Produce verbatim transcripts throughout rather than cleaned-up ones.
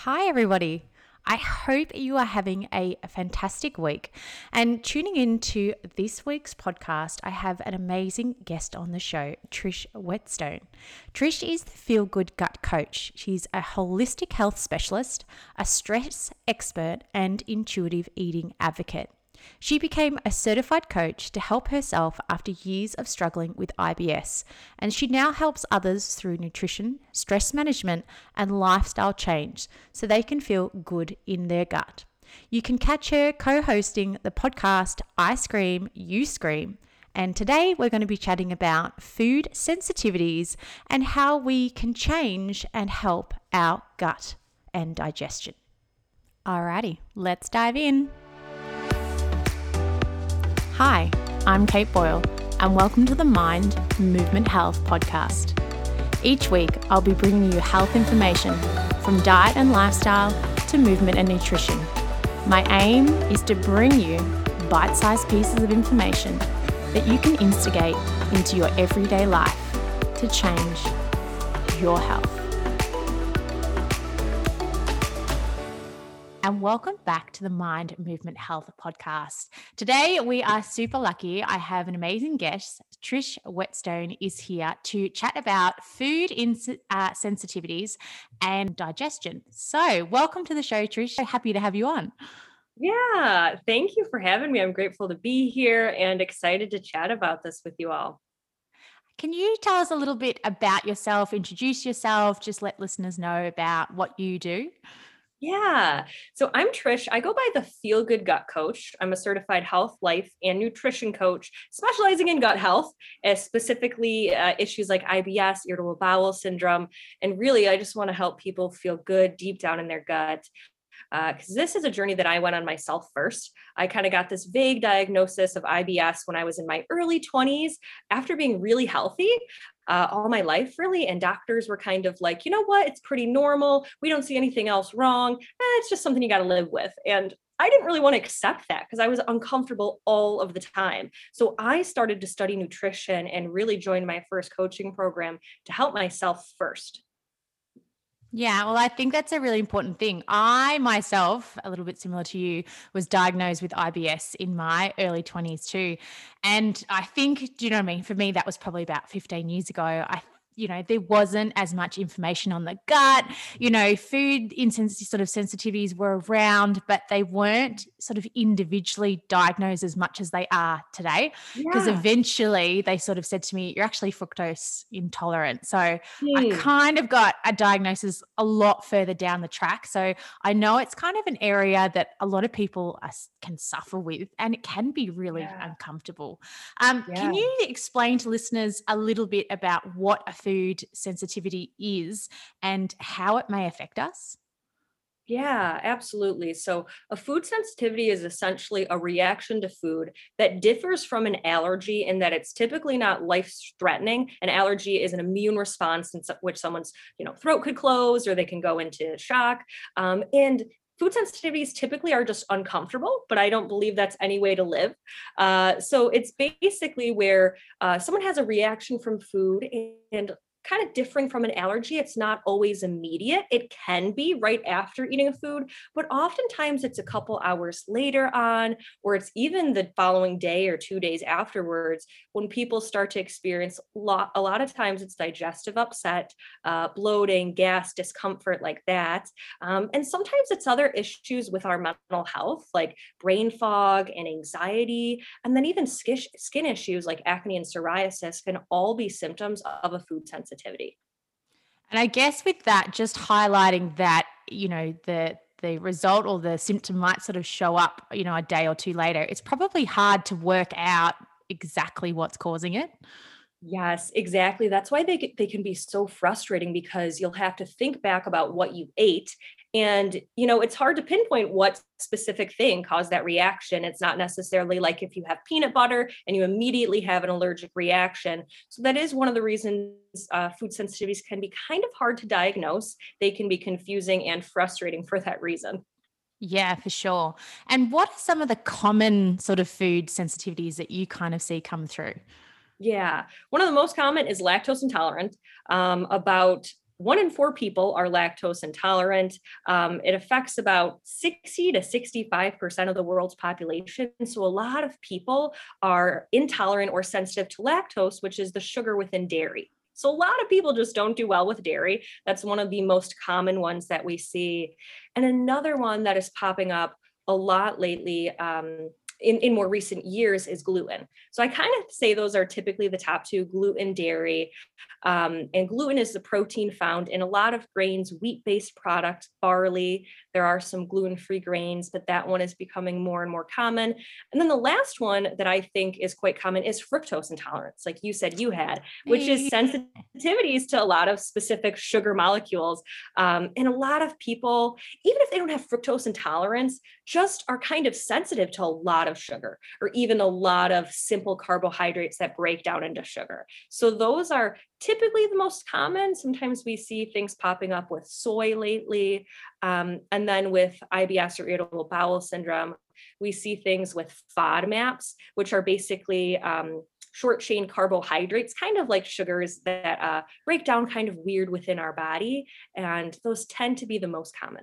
Hi, everybody. I hope you are having a fantastic week. And tuning in to this week's podcast, I have an amazing guest on the show, Trish Whetstone. Trish is the Feel Good Gut Coach. She's a holistic health specialist, a stress expert, and intuitive eating advocate. She became a certified coach to help herself after years of struggling with I B S, and she now helps others through nutrition, stress management, and lifestyle change so they can feel good in their gut. You can catch her co-hosting the podcast I Scream, You Scream. And today we're going to be chatting about food sensitivities and how we can change and help our gut and digestion. Alrighty, let's dive in. Hi, I'm Kate Boyle, and welcome to the Mind Movement Health podcast. Each week, I'll be bringing you health information from diet and lifestyle to movement and nutrition. My aim is to bring you bite-sized pieces of information that you can instigate into your everyday life to change your health. And welcome back to the Mind Movement Health podcast. Today, we are super lucky. I have an amazing guest. Trish Whetstone is here to chat about food ins- uh, sensitivities and digestion. So welcome to the show, Trish. So happy to have you on. Yeah, thank you for having me. I'm grateful to be here and excited to chat about this with you all. Can you tell us a little bit about yourself, introduce yourself, just let listeners know about what you do? Yeah. So I'm Trish. I go by the Feel Good Gut Coach. I'm a certified health, life, and nutrition coach specializing in gut health, uh, specifically uh, issues like I B S, irritable bowel syndrome. And really, I just want to help people feel good deep down in their gut. Because uh, this is a journey that I went on myself first. I kind of got this vague diagnosis of I B S when I was in my early twenties after being really healthy uh, all my life, really. And doctors were kind of like, you know what, it's pretty normal. We don't see anything else wrong. Eh, it's just something you got to live with. And I didn't really want to accept that because I was uncomfortable all of the time. So I started to study nutrition and really joined my first coaching program to help myself first. Yeah, well, I think that's a really important thing. I myself, a little bit similar to you, was diagnosed with I B S in my early twenties too. And I think, do you know what I mean? For me, that was probably about fifteen years ago. I you know, there wasn't as much information on the gut. You know, food insensitive sort of sensitivities were around, but they weren't sort of individually diagnosed as much as they are today. Because Yeah. eventually they sort of said to me, you're actually fructose intolerant. So I Hmm. kind of got a diagnosis a lot further down the track. So I know it's kind of an area that a lot of people are, can suffer with, and it can be really Yeah. uncomfortable. Um, Yeah. Can you explain to listeners a little bit about what a food sensitivity is and how it may affect us? Yeah, absolutely. So, a food sensitivity is essentially a reaction to food that differs from an allergy in that it's typically not life-threatening. An allergy is an immune response in so- which someone's, you know, throat could close or they can go into shock. Um, and food sensitivities typically are just uncomfortable, but I don't believe that's any way to live. Uh, so, it's basically where uh, someone has a reaction from food and kind of differing from an allergy. It's not always immediate. It can be right after eating a food, but oftentimes it's a couple hours later on, or it's even the following day or two days afterwards when people start to experience a lot, a lot of times it's digestive upset, uh, bloating, gas, discomfort like that. Um, and sometimes it's other issues with our mental health, like brain fog and anxiety, and then even skin, skin issues like acne and psoriasis can all be symptoms of a food sensitivity. And I guess with that, just highlighting that, you know, the the result or the symptom might sort of show up, you know, a day or two later. It's probably hard to work out exactly what's causing it. Yes, exactly. That's why they get- they can be so frustrating because you'll have to think back about what you ate and you know, it's hard to pinpoint what specific thing caused that reaction. It's not necessarily like if you have peanut butter and you immediately have an allergic reaction. So that is one of the reasons uh, food sensitivities can be kind of hard to diagnose. They can be confusing and frustrating for that reason. Yeah, for sure. And what are some of the common sort of food sensitivities that you kind of see come through? Yeah. One of the most common is lactose intolerant. Um, about one in four people are lactose intolerant. Um, it affects about sixty to sixty-five percent of the world's population. So a lot of people are intolerant or sensitive to lactose, which is the sugar within dairy. So a lot of people just don't do well with dairy. That's one of the most common ones that we see. And another one that is popping up a lot lately, um, in, in more recent years, is gluten. So I kind of say those are typically the top two: gluten, dairy. Um, and gluten is the protein found in a lot of grains, wheat-based products, barley. There are some gluten-free grains, but that one is becoming more and more common. And then the last one that I think is quite common is fructose intolerance, like you said you had, which is sensitivities to a lot of specific sugar molecules. Um, and a lot of people, even if they don't have fructose intolerance, just are kind of sensitive to a lot of sugar, or even a lot of simple carbohydrates that break down into sugar. So those are typically the most common. Sometimes we see things popping up with soy lately. Um, and then with I B S, or irritable bowel syndrome, we see things with FODMAPs, which are basically um, short chain carbohydrates, kind of like sugars that uh, break down kind of weird within our body. And those tend to be the most common.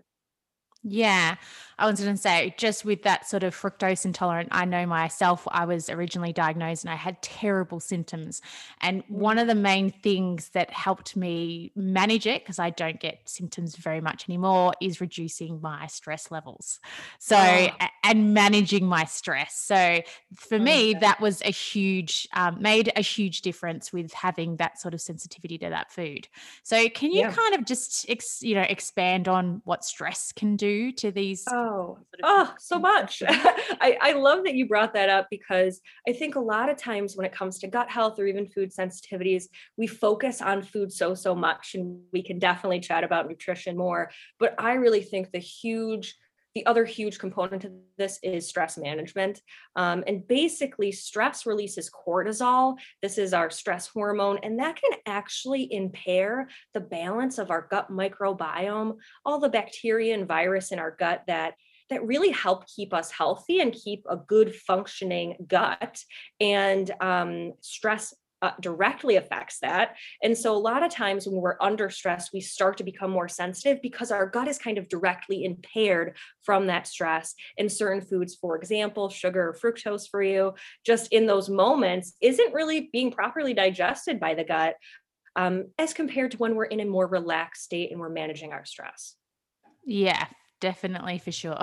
Yeah, I was going to say, just with that sort of fructose intolerant, I know myself, I was originally diagnosed and I had terrible symptoms. And one of the main things that helped me manage it, because I don't get symptoms very much anymore, is reducing my stress levels. So, Oh, a- and managing my stress. So for me, okay. that was a huge, um, made a huge difference with having that sort of sensitivity to that food. So can you Yeah. kind of just, ex, you know, expand on what stress can do to these Oh, sort of oh, so food much. sensitivities? I, I love that you brought that up, because I think a lot of times when it comes to gut health or even food sensitivities, we focus on food so, so much, and we can definitely chat about nutrition more. But I really think the huge the other huge component to this is stress management. Um, and basically, stress releases cortisol. This is our stress hormone, and that can actually impair the balance of our gut microbiome, all the bacteria and virus in our gut that that really help keep us healthy and keep a good functioning gut. And um, stress uh, directly affects that. And so a lot of times when we're under stress, we start to become more sensitive because our gut is kind of directly impaired from that stress. And certain foods, for example, sugar or fructose for you, just in those moments isn't really being properly digested by the gut, um, as compared to when we're in a more relaxed state and we're managing our stress. Yeah, definitely for sure.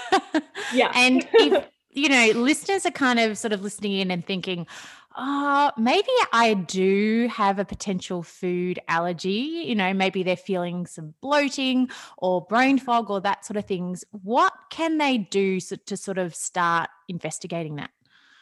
Yeah. And if, you know, listeners are kind of sort of listening in and thinking, oh, maybe I do have a potential food allergy, you know, maybe they're feeling some bloating or brain fog or that sort of things. What can they do so, to sort of start investigating that?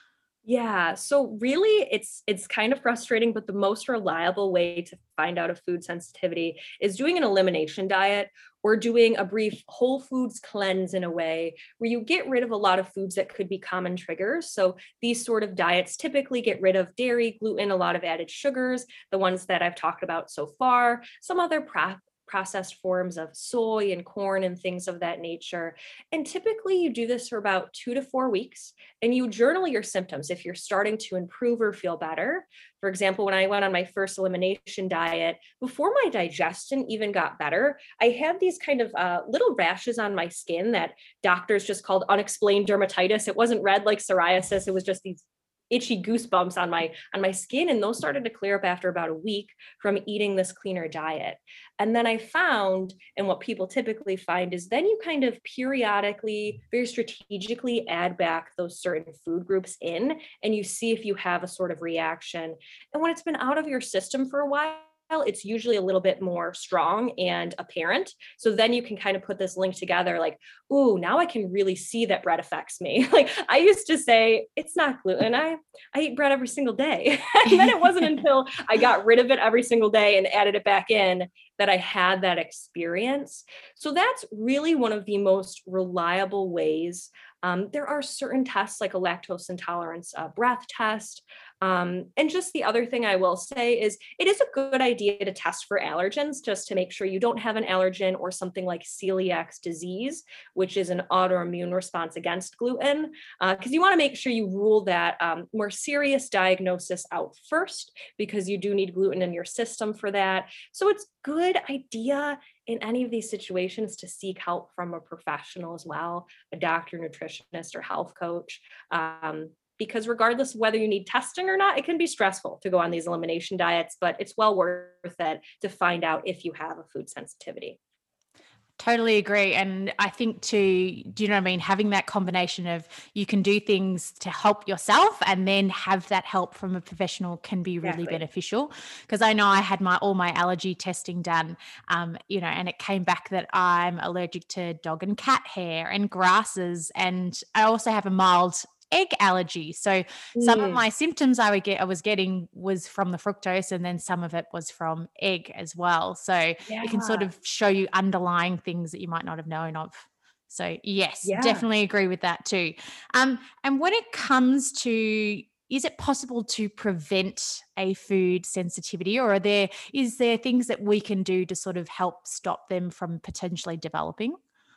Yeah, so really it's it's kind of frustrating, but the most reliable way to find out a food sensitivity is doing an elimination diet, or doing a brief whole foods cleanse, in a way where you get rid of a lot of foods that could be common triggers. So these sort of diets typically get rid of dairy, gluten, a lot of added sugars, the ones that I've talked about so far, some other pro- processed forms of soy and corn and things of that nature. And typically you do this for about two to four weeks, and you journal your symptoms if you're starting to improve or feel better. For example, when I went on my first elimination diet, before my digestion even got better, I had these kind of uh, little rashes on my skin that doctors just called unexplained dermatitis. It wasn't red like psoriasis, it was just these itchy goosebumps on my on my skin, and those started to clear up after about a week from eating this cleaner diet. And then I found, and what people typically find, is then you kind of periodically, very strategically add back those certain food groups in, and you see if you have a sort of reaction. And when it's been out of your system for a while, it's usually a little bit more strong and apparent. So then you can kind of put this link together, like, ooh, now I can really see that bread affects me. Like I used to say, it's not gluten. I, I eat bread every single day. And then it wasn't until I got rid of it every single day and added it back in that I had that experience. So that's really one of the most reliable ways. Um, there are certain tests like a lactose intolerance uh, breath test. Um, and just the other thing I will say is it is a good idea to test for allergens just to make sure you don't have an allergen or something like celiac disease, which is an autoimmune response against gluten, because uh, you want to make sure you rule that um, more serious diagnosis out first, because you do need gluten in your system for that. So it's good idea in any of these situations to seek help from a professional as well, a doctor, nutritionist, or health coach. Um, because regardless of whether you need testing or not, it can be stressful to go on these elimination diets, but it's well worth it to find out if you have a food sensitivity. Totally agree. And I think too, do you know what I mean? Having that combination of you can do things to help yourself and then have that help from a professional can be really Exactly. beneficial. Because I know I had my all my allergy testing done, um, you know, and it came back that I'm allergic to dog and cat hair and grasses. And I also have a mild egg allergy. So some of Mm, my symptoms I would get I was getting was from the fructose, and then some of it was from egg as well. So it can sort yeah, of show you underlying things that you might not have known of. So yes, yeah. definitely agree with that too. Um, and when it comes to, is it possible to prevent a food sensitivity, or are there is there things that we can do to sort of help stop them from potentially developing?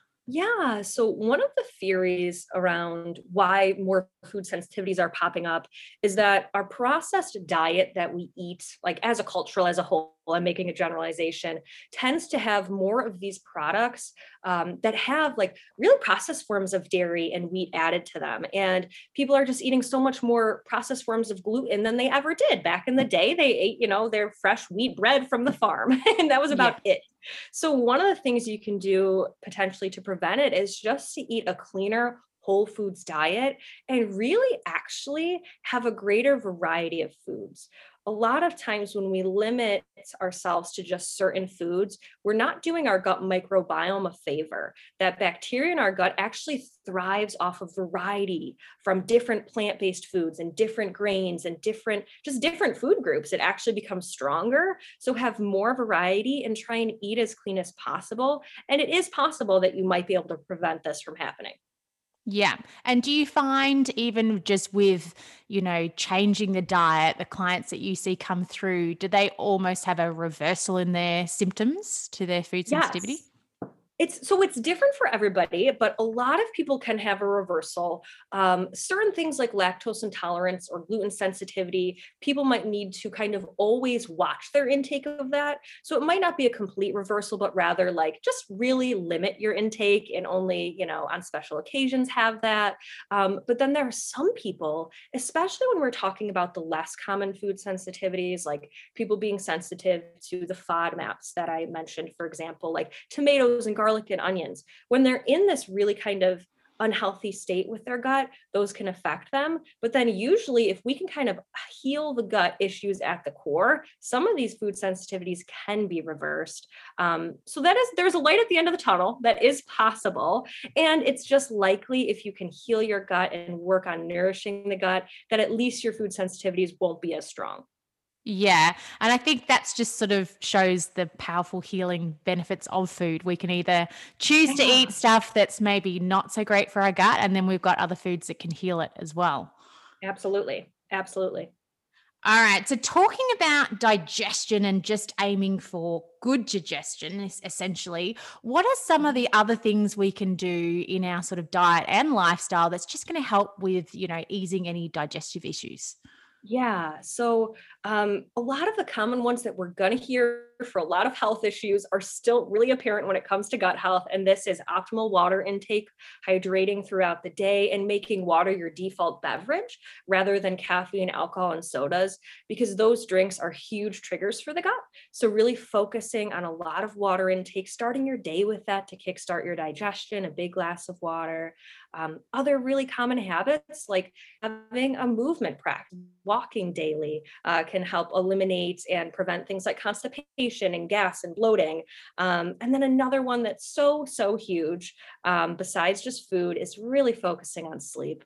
Yeah. So, one of the theories around why more food sensitivities are popping up is that our processed diet that we eat, like as a cultural as a whole, I'm making a generalization, tends to have more of these products um, that have like really processed forms of dairy and wheat added to them. And people are just eating so much more processed forms of gluten than they ever did. Back in the day, they ate, you know, their fresh wheat bread from the farm, and that was Yeah. about it. So, one of the things you can do potentially to prevent it is just to eat a cleaner, whole foods diet and really actually have a greater variety of foods. A lot of times, when we limit ourselves to just certain foods, we're not doing our gut microbiome a favor. That bacteria in our gut actually thrives off of variety from different plant based foods and different grains and different, just different food groups. It actually becomes stronger. So have more variety and try and eat as clean as possible. And it is possible that you might be able to prevent this from happening. Yeah. And do you find even just with, you know, changing the diet, the clients that you see come through, do they almost have a reversal in their symptoms to their food sensitivity? Yes. It's so it's different for everybody, but a lot of people can have a reversal. Um, certain things like lactose intolerance or gluten sensitivity, people might need to kind of always watch their intake of that. So it might not be a complete reversal, but rather like just really limit your intake and only, you know, on special occasions have that. Um, but then there are some people, especially when we're talking about the less common food sensitivities, like people being sensitive to the FODMAPs that I mentioned, for example, like tomatoes and garlic and onions. When they're in this really kind of unhealthy state with their gut, those can affect them. But then, usually, if we can kind of heal the gut issues at the core, some of these food sensitivities can be reversed. Um, so, that is, there's a light at the end of the tunnel that is possible. And it's just likely if you can heal your gut and work on nourishing the gut, that at least your food sensitivities won't be as strong. Yeah. And I think that's just sort of shows the powerful healing benefits of food. We can either choose to Yeah. eat stuff that's maybe not so great for our gut, and then we've got other foods that can heal it as well. Absolutely. Absolutely. All right. So, talking about digestion and just aiming for good digestion, es- essentially, what are some of the other things we can do in our sort of diet and lifestyle that's just going to help with, you know, easing any digestive issues? Yeah. So um, a lot of the common ones that we're going to hear for a lot of health issues are still really apparent when it comes to gut health. And this is optimal water intake, hydrating throughout the day, and making water your default beverage rather than caffeine, alcohol, and sodas, because those drinks are huge triggers for the gut. So, really focusing on a lot of water intake, starting your day with that to kickstart your digestion, a big glass of water. Um, other really common habits like having a movement practice, walking daily, uh, can help eliminate and prevent things like constipation and gas and bloating. Um, and then another one that's so, so huge, um, besides just food, is really focusing on sleep.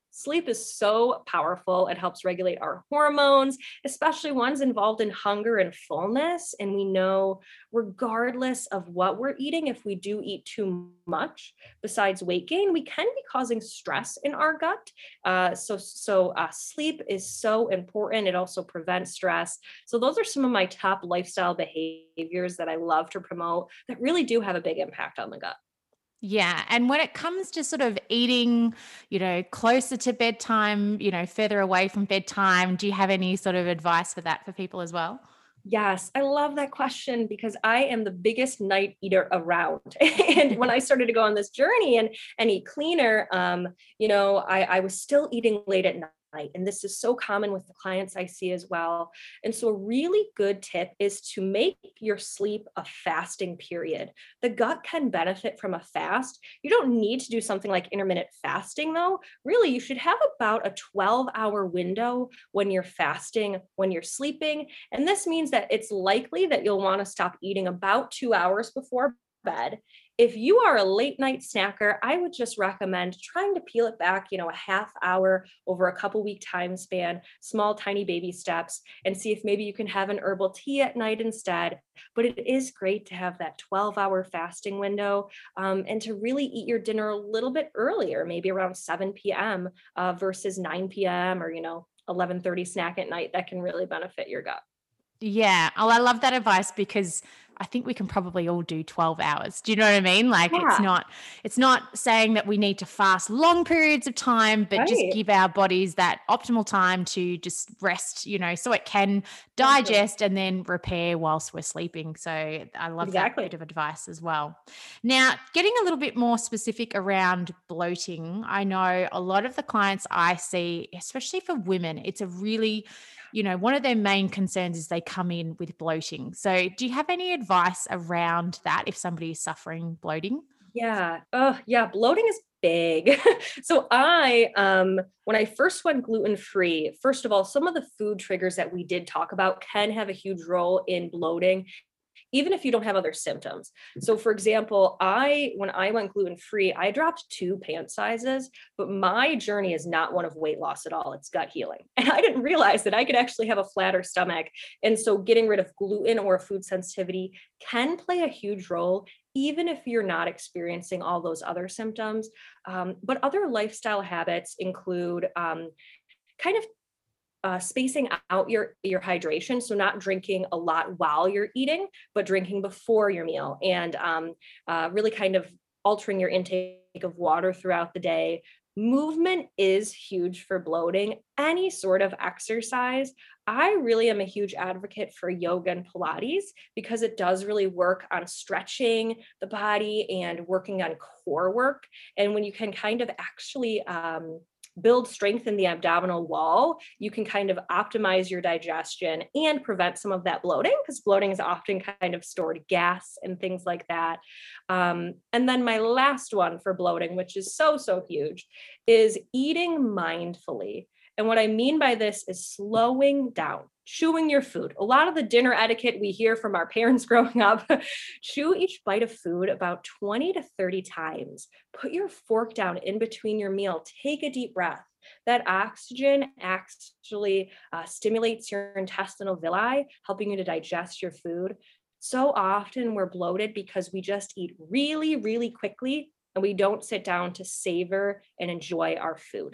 Sleep is so powerful. It helps regulate our hormones, especially ones involved in hunger and fullness. And we know, regardless of what we're eating, if we do eat too much, besides weight gain, we can be causing stress in our gut. Uh, so, so uh, sleep is so important. It also prevents stress. So, those are some of my top lifestyle behaviors that I love to promote that really do have a big impact on the gut. Yeah. And when it comes to sort of eating, you know, closer to bedtime, you know, further away from bedtime, do you have any sort of advice for that for people as well? Yes, I love that question because I am the biggest night eater around. And when I started to go on this journey and and eat cleaner, um, you know, I, I was still eating late at night. And this is so common with the clients I see as well. And so a really good tip is to make your sleep a fasting period. The gut can benefit from a fast. You don't need to do something like intermittent fasting, though. Really, you should have about a twelve hour window when you're fasting, when you're sleeping, and this means that it's likely that you'll want to stop eating about two hours before bed. If you are a late night snacker, I would just recommend trying to peel it back, you know, a half hour over a couple week time span, small, tiny baby steps, and see if maybe you can have an herbal tea at night instead. But it is great to have that twelve hour fasting window, um, and to really eat your dinner a little bit earlier, maybe around seven p m uh, versus nine p m or, you know, eleven thirty snack at night. That can really benefit your gut. Yeah. Oh, I love that advice because I think we can probably all do twelve hours. Do you know what I mean? Like it's Yeah, not it's not saying that we need to fast long periods of time, but just right. give our bodies that optimal time to just rest, you know, so it can Exactly. digest and then repair whilst we're sleeping. So I love that bit Exactly. of advice as well. Now, getting a little bit more specific around bloating, I know a lot of the clients I see, especially for women, it's a really, you know, one of their main concerns is they come in with bloating. So, do you have any advice around that if somebody is suffering bloating? Yeah. Oh, yeah. Bloating is big. So I, um, when I first went gluten free, first of all, some of the food triggers that we did talk about can have a huge role in bloating, even if you don't have other symptoms. So for example, I when I went gluten free, I dropped two pant sizes, but my journey is not one of weight loss at all. It's gut healing. And I didn't realize that I could actually have a flatter stomach. And so getting rid of gluten or food sensitivity can play a huge role even if you're not experiencing all those other symptoms. Um, but other lifestyle habits include um, kind of uh, spacing out your your hydration, so not drinking a lot while you're eating, but drinking before your meal, and um, uh, really kind of altering your intake of water throughout the day. Movement is huge for bloating. Any sort of exercise. I really am a huge advocate for yoga and Pilates because it does really work on stretching the body and working on core work. And when you can kind of actually um, build strength in the abdominal wall, you can kind of optimize your digestion and prevent some of that bloating because bloating is often kind of stored gas and things like that. Um, and then my last one for bloating, which is so, so huge, is eating mindfully. And what I mean by this is slowing down, chewing your food. A lot of the dinner etiquette we hear from our parents growing up, chew each bite of food about twenty to thirty times. Put your fork down in between your meal. Take a deep breath. That oxygen actually uh, stimulates your intestinal villi, helping you to digest your food. So often we're bloated because we just eat really, really quickly and we don't sit down to savor and enjoy our food.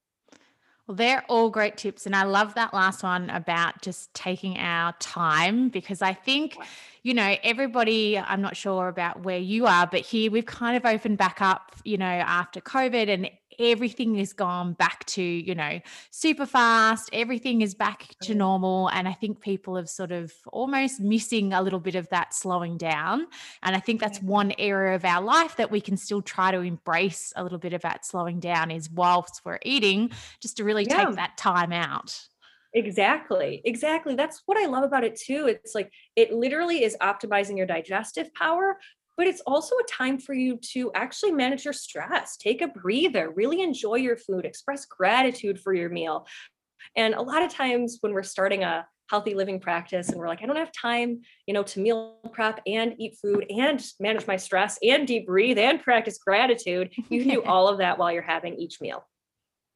Well, they're all great tips. And I love that last one about just taking our time because I think, you know, everybody, I'm not sure about where you are, but here we've kind of opened back up, you know, after COVID and everything has gone back to, you know, super fast. Everything is back to Right. normal. And I think people have sort of almost missing a little bit of that slowing down. And I think that's Yeah. one area of our life that we can still try to embrace a little bit of that slowing down is whilst we're eating just to really take Yeah. that time out. Exactly. Exactly. That's what I love about it too. It's like it literally is optimizing your digestive power, but it's also a time for you to actually manage your stress. Take a breather, really enjoy your food, express gratitude for your meal. And a lot of times when we're starting a healthy living practice and we're like, I don't have time, you know, to meal prep and eat food and manage my stress and deep breathe and practice gratitude, you can do all of that while you're having each meal.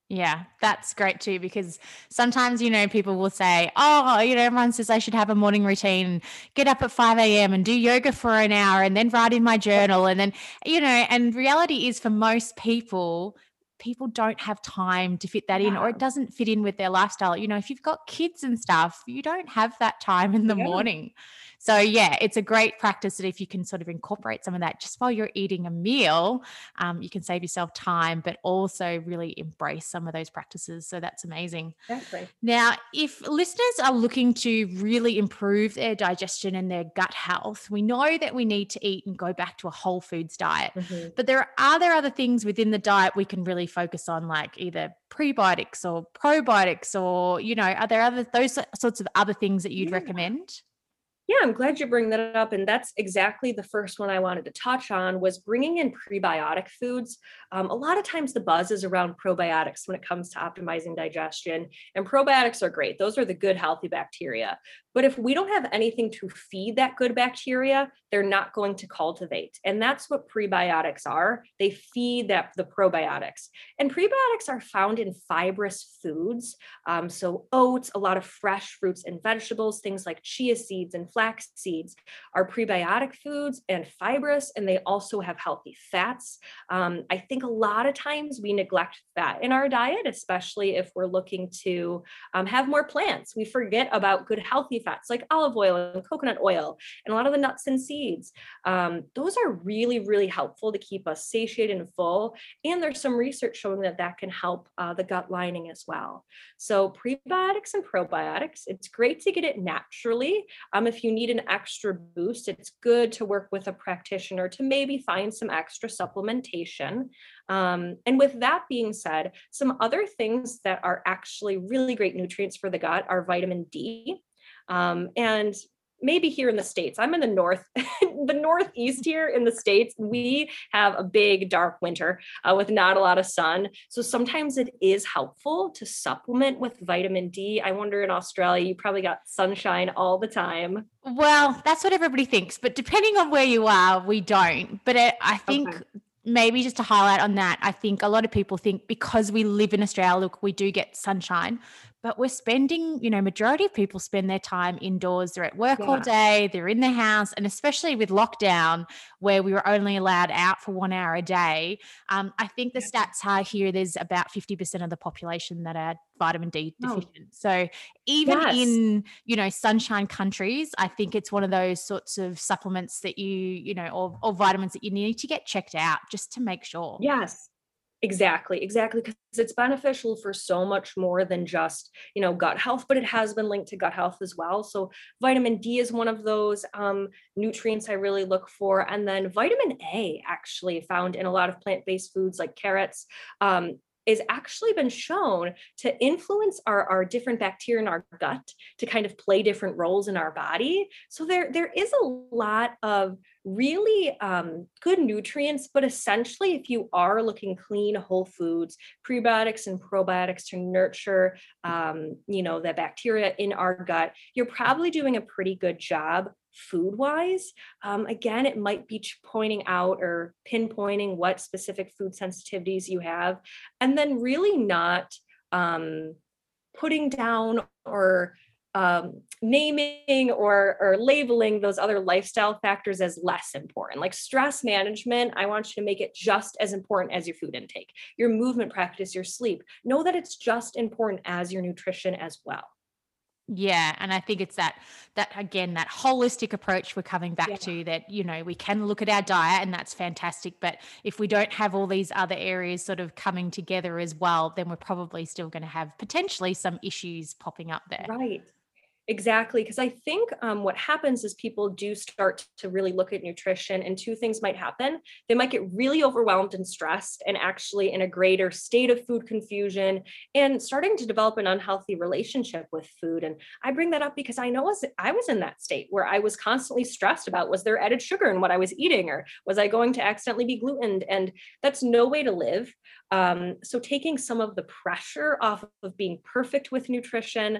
Yeah, that's great too, because sometimes, you know, people will say, oh, you know, everyone says I should have a morning routine, get up at five a m and do yoga for an hour and then write in my journal. And then, you know, and reality is for most people, people don't have time to fit that in, or Yeah. it doesn't fit in with their lifestyle. You know, if you've got kids and stuff, you don't have that time in the Yeah. morning. So, yeah, it's a great practice that if you can sort of incorporate some of that just while you're eating a meal, um, you can save yourself time, but also really embrace some of those practices. So that's amazing. Exactly. Now, if listeners are looking to really improve their digestion and their gut health, we know that we need to eat and go back to a whole foods diet. Mhm. But there are, are there other things within the diet we can really focus on, like either prebiotics or probiotics, or, you know, are there other those sorts of other things that you'd Yeah. recommend? Yeah, I'm glad you bring that up. And that's exactly the first one I wanted to touch on was bringing in prebiotic foods. Um, a lot of times the buzz is around probiotics when it comes to optimizing digestion. And probiotics are great. Those are the good, healthy bacteria. But if we don't have anything to feed that good bacteria, they're not going to cultivate. And that's what prebiotics are. They feed that the probiotics. And prebiotics are found in fibrous foods. Um, so oats, a lot of fresh fruits and vegetables, things like chia seeds and flax seeds are prebiotic foods and fibrous, and they also have healthy fats. Um, I think a lot of times we neglect fat in our diet, especially if we're looking to um, have more plants. We forget about good healthy fats like olive oil and coconut oil and a lot of the nuts and seeds. Um, those are really, really helpful to keep us satiated and full. And there's some research showing that that can help uh, the gut lining as well. So prebiotics and probiotics, it's great to get it naturally. Um, if you need an extra boost, it's good to work with a practitioner to maybe find some extra supplementation. Um, and with that being said, some other things that are actually really great nutrients for the gut are vitamin D. Um, and maybe here in the States, I'm in the north, the Northeast here in the States, we have a big dark winter uh, with not a lot of sun. So sometimes it is helpful to supplement with vitamin D. I wonder in Australia, you probably got sunshine all the time. Well, that's what everybody thinks, but depending on where you are, we don't. But I I Okay. think maybe just to highlight on that, I think a lot of people think because we live in Australia, look, we do get sunshine, but we're spending, you know, majority of people spend their time indoors. They're at work all Yeah. day, they're in the house, and especially with lockdown, where we were only allowed out for one hour a day. Um, I think the Yeah. stats are here, there's about fifty percent of the population that are vitamin D Oh, deficient. So even yes. in, you know, sunshine countries, I think it's one of those sorts of supplements that you, you know, or, or vitamins that you need to get checked out just to make sure. Yes. Exactly, exactly, because it's beneficial for so much more than just, you know, gut health, but it has been linked to gut health as well. So vitamin D is one of those um, nutrients I really look for. And then vitamin A, actually found in a lot of plant-based foods like carrots, um, is actually been shown to influence our, our different bacteria in our gut to kind of play different roles in our body. So there, there is a lot of really um, good nutrients, but essentially, if you are looking clean, whole foods, prebiotics and probiotics to nurture, um, you know, the bacteria in our gut, you're probably doing a pretty good job food wise. Um, again, it might be ch- pointing out or pinpointing what specific food sensitivities you have, and then really not um, putting down or um, naming or or labeling those other lifestyle factors as less important. Like stress management, I want you to make it just as important as your food intake, your movement practice, your sleep. Know that it's just important as your nutrition as well. Yeah, and I think it's that that again that holistic approach we're coming back Yeah. to, that you know we can look at our diet and that's fantastic, but if we don't have all these other areas sort of coming together as well, then we're probably still going to have potentially some issues popping up there. Right. Exactly, because I think um, what happens is people do start to really look at nutrition, and two things might happen. They might get really overwhelmed and stressed, and actually in a greater state of food confusion, and starting to develop an unhealthy relationship with food. And I bring that up because I know as I was in that state where I was constantly stressed about, was there added sugar in what I was eating, or was I going to accidentally be glutened? And that's no way to live. Um, so taking some of the pressure off of being perfect with nutrition,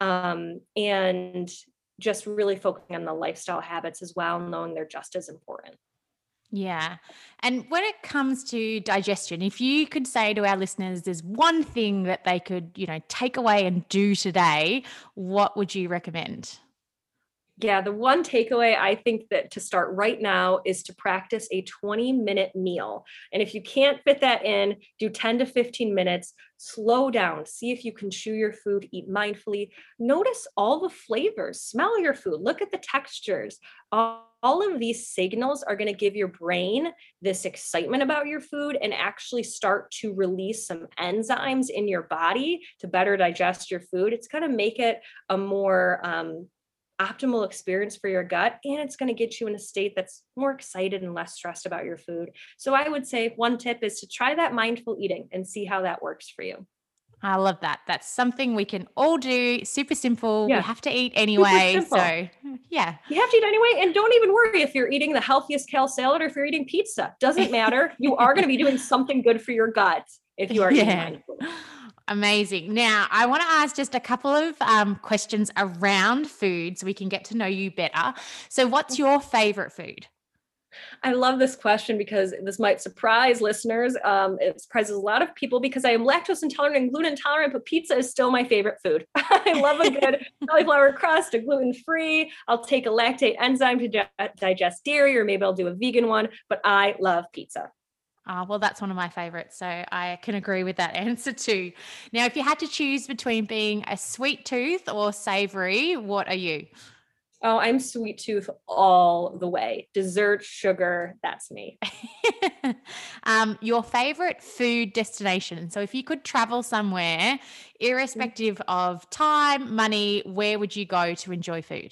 um, and just really focusing on the lifestyle habits as well, knowing they're just as important. Yeah. And when it comes to digestion, if you could say to our listeners, there's one thing that they could, you know, take away and do today, what would you recommend? Yeah, the one takeaway I think that to start right now is to practice a twenty minute meal. And if you can't fit that in, do ten to fifteen minutes, slow down, see if you can chew your food, eat mindfully, notice all the flavors, smell your food, look at the textures. All all of these signals are going to give your brain this excitement about your food and actually start to release some enzymes in your body to better digest your food. It's going to make it a more um, optimal experience for your gut, and it's going to get you in a state that's more excited and less stressed about your food. So I would say one tip is to try that mindful eating and see how that works for you. I love that. That's something we can all do. Super simple. We Yeah, have to eat super anyway. simple. So, yeah. You have to eat anyway, and don't even worry if you're eating the healthiest kale salad or if you're eating pizza. Doesn't matter. You are going to be doing something good for your gut if you are eating Yeah. mindfully. Amazing. Now, I want to ask just a couple of um, questions around food so we can get to know you better. So, what's your favorite food? I love this question because this might surprise listeners. Um, it surprises a lot of people because I am lactose intolerant and gluten intolerant, but pizza is still my favorite food. I love a good cauliflower crust, a gluten free. I'll take a lactate enzyme to di- digest dairy, or maybe I'll do a vegan one, but I love pizza. Ah, well, that's one of my favorites. So I can agree with that answer too. Now, if you had to choose between being a sweet tooth or savory, what are you? Oh, I'm sweet tooth all the way. Dessert, sugar, that's me. um, your favorite food destination. So if you could travel somewhere, irrespective of time, money, where would you go to enjoy food?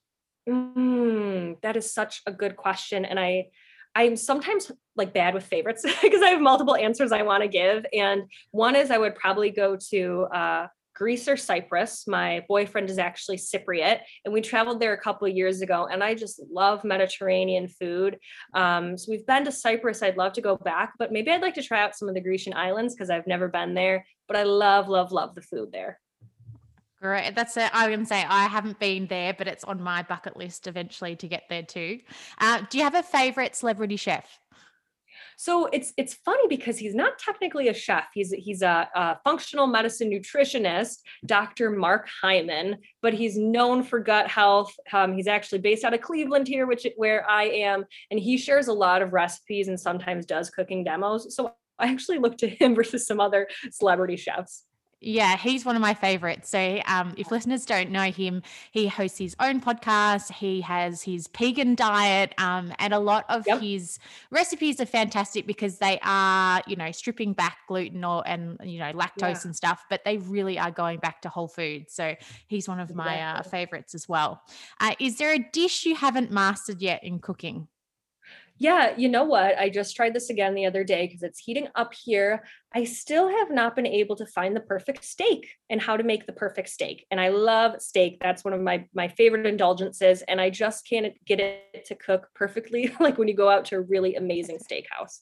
Mm, that is such a good question. And I I'm sometimes like bad with favorites because I have multiple answers I want to give. And one is I would probably go to uh Greece or Cyprus. My boyfriend is actually Cypriot, and we traveled there a couple of years ago. And I just love Mediterranean food. Um, so we've been to Cyprus. I'd love to go back, but maybe I'd like to try out some of the Grecian islands because I've never been there. But I love, love, love the food there. Great. That's it. I was going to say I haven't been there, but it's on my bucket list eventually to get there too. Uh, do you have a favorite celebrity chef? So it's it's funny because he's not technically a chef. He's he's a, a functional medicine nutritionist, Doctor Mark Hyman, but he's known for gut health. Um, he's actually based out of Cleveland here, which where I am, and he shares a lot of recipes and sometimes does cooking demos. So I actually look to him versus some other celebrity chefs. Yeah, he's one of my favorites. So, um, if listeners don't know him, he hosts his own podcast. He has his pagan diet, um, and a lot of Yep. his recipes are fantastic because they are, you know, stripping back gluten or and you know Yeah. lactose and stuff, but they really are going back to whole food. So he's one of my uh, Exactly. favorites as well. Uh, is there a dish you haven't mastered yet in cooking? Yeah, you know what? I just tried this again the other day because it's heating up here. I still have not been able to find the perfect steak and how to make the perfect steak. And I love steak. That's one of my my favorite indulgences, and I just can't get it to cook perfectly like when you go out to a really amazing steakhouse.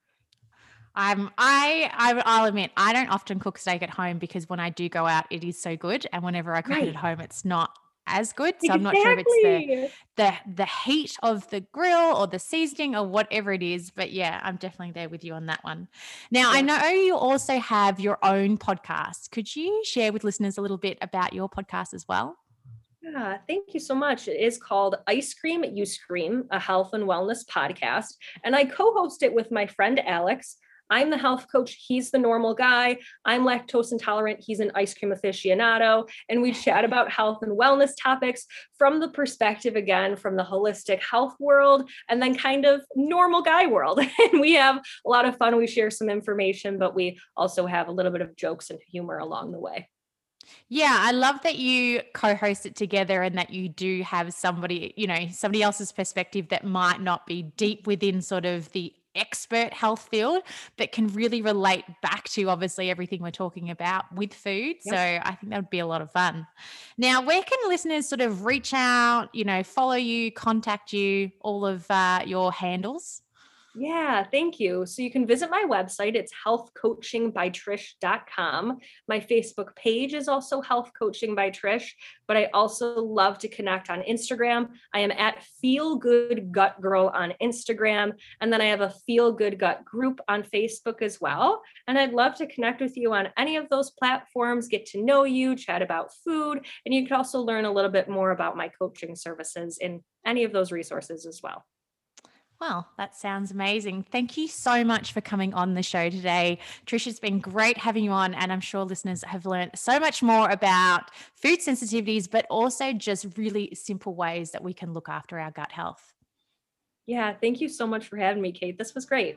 I'm I, I I'll admit I don't often cook steak at home because when I do go out, it is so good, and whenever I cook it at Right. home, it's not as good. So I'm not sure if it's the Exactly. the the heat of the grill or the seasoning or whatever it is. But yeah, I'm definitely there with you on that one. Now I Yeah. know you also have your own podcast. Could you share with listeners a little bit about your podcast as well? Yeah, thank you so much. It is called Ice Cream You Scream, a health and wellness podcast. And I co host it with my friend Alex. I'm the health coach. He's the normal guy. I'm lactose intolerant. He's an ice cream aficionado. And we chat about health and wellness topics from the perspective, again, from the holistic health world and then kind of normal guy world. And we have a lot of fun. We share some information, but we also have a little bit of jokes and humor along the way. Yeah, I love that you co-host it together and that you do have somebody, you know, somebody else's perspective that might not be deep within sort of the expert health field, but can really relate back to obviously everything we're talking about with food. So Yep. I think that would be a lot of fun. Now, where can listeners sort of reach out, you know, follow you, contact you, all of uh, your handles? Yeah, thank you. So you can visit my website. It's health coaching by trish dot com. My Facebook page is also Health Coaching by Trish, but I also love to connect on Instagram. I am at Feel Good Gut Girl on Instagram. And then I have a Feel Good Gut group on Facebook as well. And I'd love to connect with you on any of those platforms, get to know you, chat about food, and you can also learn a little bit more about my coaching services in any of those resources as well. Well, that sounds amazing. Thank you so much for coming on the show today. Trish, it's been great having you on, and I'm sure listeners have learned so much more about food sensitivities, but also just really simple ways that we can look after our gut health. Yeah, thank you so much for having me, Kate. This was great.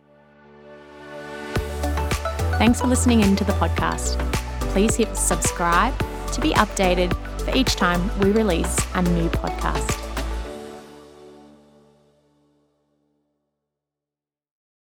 Thanks for listening in to the podcast. Please hit subscribe to be updated for each time we release a new podcast.